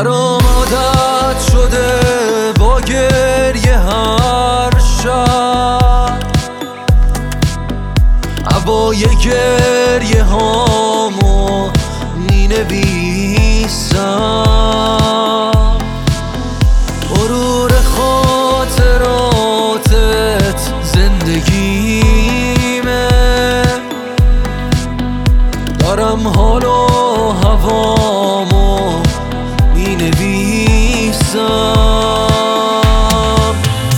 برام عادت شده با گریه هر شب، عبای گریه هامو می نویسم، مرور خاطراتت زندگیمه، دارم حال و هوامو می نویسم.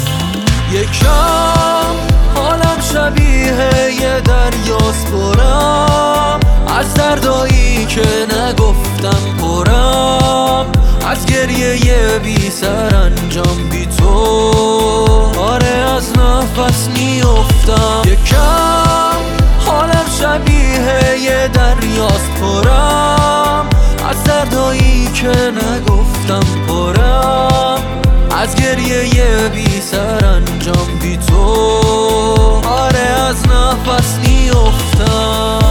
یکم حالم شبیه یه دریاست، پرم از دردایی که نگفتم، پرم از گریه بی سرانجام بی تو، آره از نفس میافتم. یکم حالم شبیه یه دریاست، پرم از دردایی که نگفتم، پرم از گریه بی سرانجام بی تو، آره از نفس میافتم.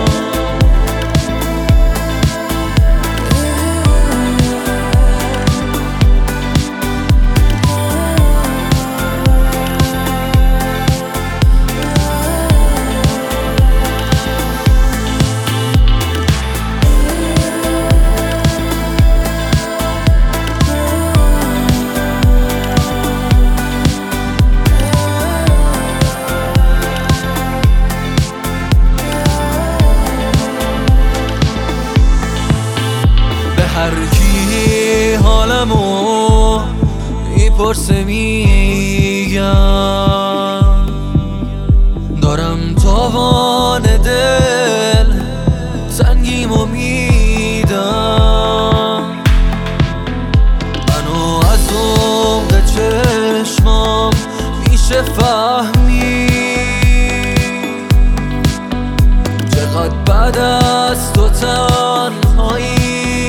هر کی حالمو میپرسه میگم، دارم تاوان دل سنگیمو میدم، منو از عمق چشمام میشه فهمید، چقدر بعد از تو تنهایی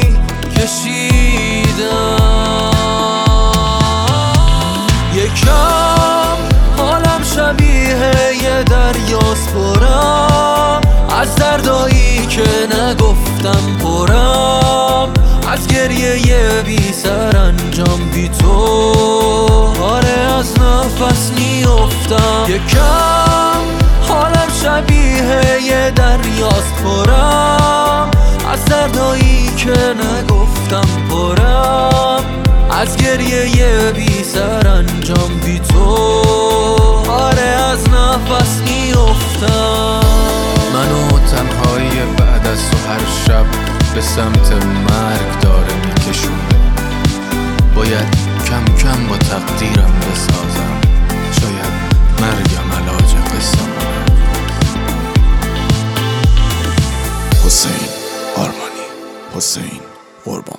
یکم حالم شبیه یه دریاست، پرم از دردایی که نگفتم، پرم از گریه بی سرانجام بی تو، آره از نفس میافتم. یکم حالم شبیه یه دریاست، پرم از دردایی که نگفتم، پرم از گریه بی سرانجام بی تو، آره از نفس میافتم. منو تنهایی بعد از تو هر شب به سمت مرگ داره میکشونه، باید کم کم با تقدیرم بسازم، شاید مرگم علاج قصه‌مونه. حسین آرمانی، حسین قربان.